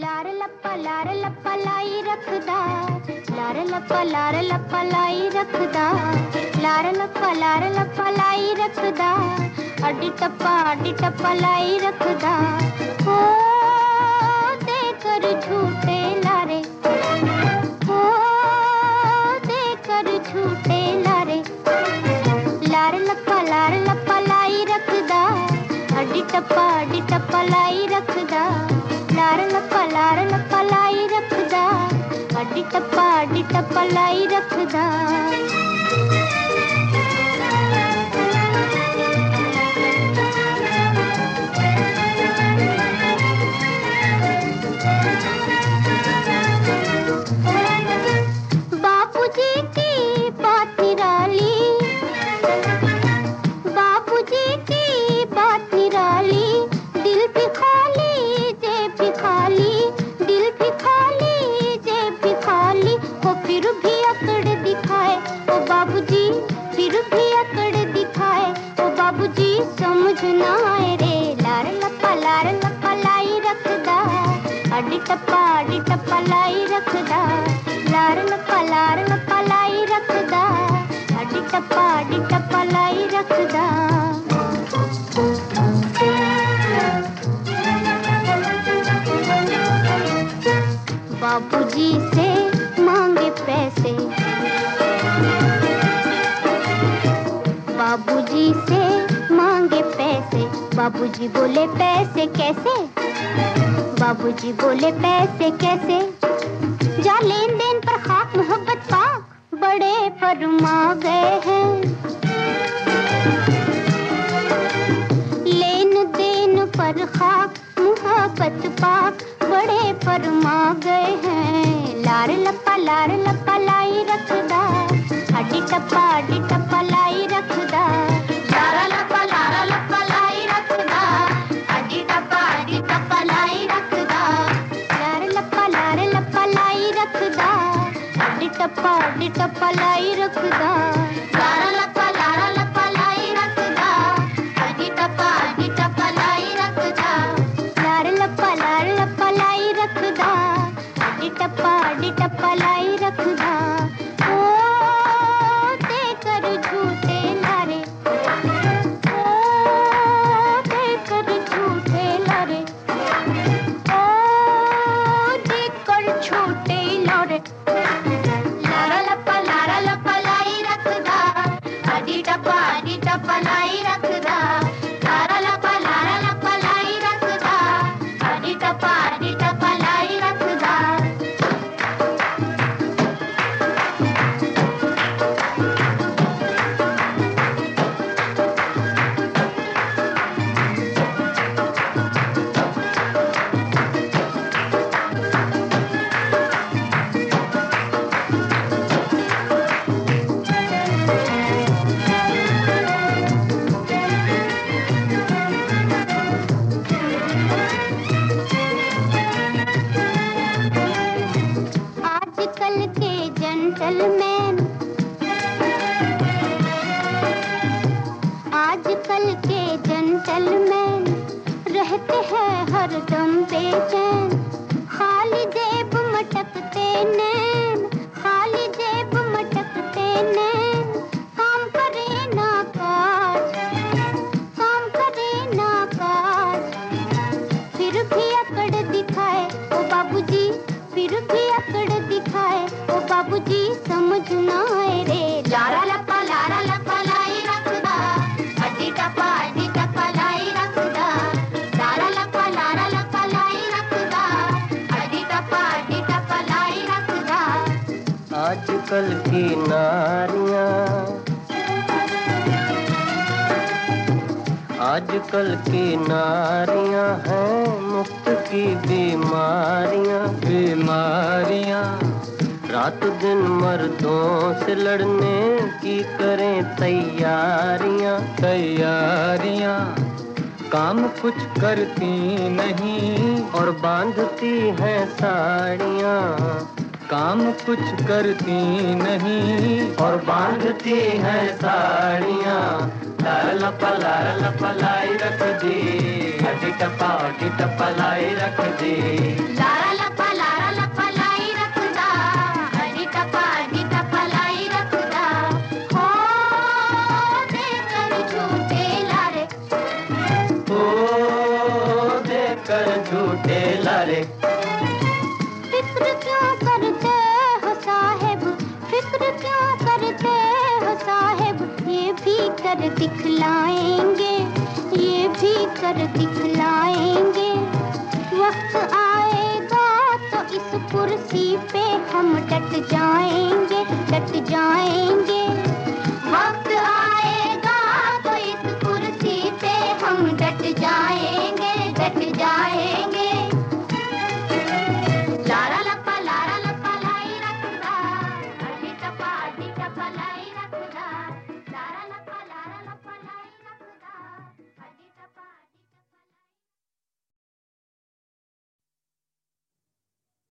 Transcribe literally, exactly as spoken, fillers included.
लार लप्पा लार लप्पा लाई रखदा, लार लप्पा लार लप्पा लाई रखदा, लार लप्पा लार लप्पा लाई रखदा, अड्डी टप्पा अड्डी टप्पा लाई रखदा। ओ देकर झूठे लारे, ओ देकर झूठे लारे, लार लप्पा लार लप्पा लाई रखदा, अड्डी टप्पा अड्डी टप्पा लाई रखदा, लार लप्पा लार लप्पा लाई रखदा, अड्डी टप्पा अड्डी टप्पा लाई रखदा। बापूजी की बात निराली, बापूजी की बात निराली, दिल भी खाली जेब भी खाली, दिल भी खाली जेब भी खाली, वो फिर भी अकड़ दिखाए ओ बाबूजी, फिर भी अकड़ दिखाए ओ बाबूजी, समझ ना आए रे। लार लप्पा लार लप्पा लाई रखदा, अड्डी टप्पा अड्डी टप्पा लाई रखदा, लार लप्पा लार लप्पा लाई रखदा, अड्डी टप्पा अड्डी टप्पा लाई रखदा। बाबूजी से मांगे पैसे, बाबूजी से मांगे पैसे, बाबूजी बोले पैसे कैसे, बाबूजी बोले पैसे कैसे, जा लेन देन पर खाक मोहब्बत पाक, बड़े फरमा गए हैं, लेन देन पर खाक मोहब्बत पाक, बड़े फरमा गए हैं। लार लप्पा लार लप्पा लाई रखदा, अड्डी टप्पा अड्डी टप्पा लाई रखदा, लार लप्पा लार लप्पा लाई रखदा, अड्डी टप्पा अड्डी टप्पा लाई रखदा, लार लप्पा लार लप्पा लाई रखदा, अड्डी टप्पा अड्डी टप्पा लाई रखदा, लार लप्पा लार लप्पा लाई रखदा, अड्डी टप्पा अड्डी टप्पा लाई रखदा, लार लप्पा लार लप्पा लाई रखदा, अड्डी टप्पा अड्डी टप्पा लाई रखदा। ओ देकर झूठे लारे, ओ देकर झूठे लारे, ओ देकर झूठे लारे, लारा लप्पा लारा लप्पा लाई रखदा, अड्डी टप्पा अड्डी टप्पा लाई रखदा, लारा लप्पा लारा लप्पा लाई रखदा, अड्डी टप्पा अड्डी टप्पा लाई रखदा। आजकल के जेंटलमैन, आजकल के जेंटलमैन रहते हैं हरदम बेचैन, खाली जेब मटकते नैन, खाली जेब मटकते नैन, काम करे ना काज, काम करे ना काज, फिर भी अकड़ दिखाए ओ बाबूजी, फिर भी अकड़ दिखाए ओ बाबूजी, समझ ना आए रे। लारा लप्पा लारा लप्पा लाई रखदा, अड्डी टप्पा अड्डी टप्पा लाई रखदा, लारा लप्पा लारा लप्पा लाई रखदा, अड्डी टप्पा अड्डी टप्पा लाई रखदा। आजकल की नारियां, आजकल की नारियां हैं मुफ्त की बीमारियां, बीमारियां, रात दिन मर्दों से लड़ने की करें तैयारियां, तैयारियां, काम कुछ करती नहीं और बांधती हैं साड़ियां, काम कुछ करती नहीं और बांधती हैं साड़ियां, लार लप्पा लार लप्पा लाई रख दी, अड्डी टप्पा अड्डी टप्पा लाई रख दी, लारा लारे। फिक्र क्यों करते हो साहेब, फिक्र क्यों करते हो साहेब, ये भी कर दिखलाएंगे, ये भी कर दिखलाएंगे। वक्त आएगा तो इस कुर्सी पे हम डट जाएंगे, डट जाएंगे।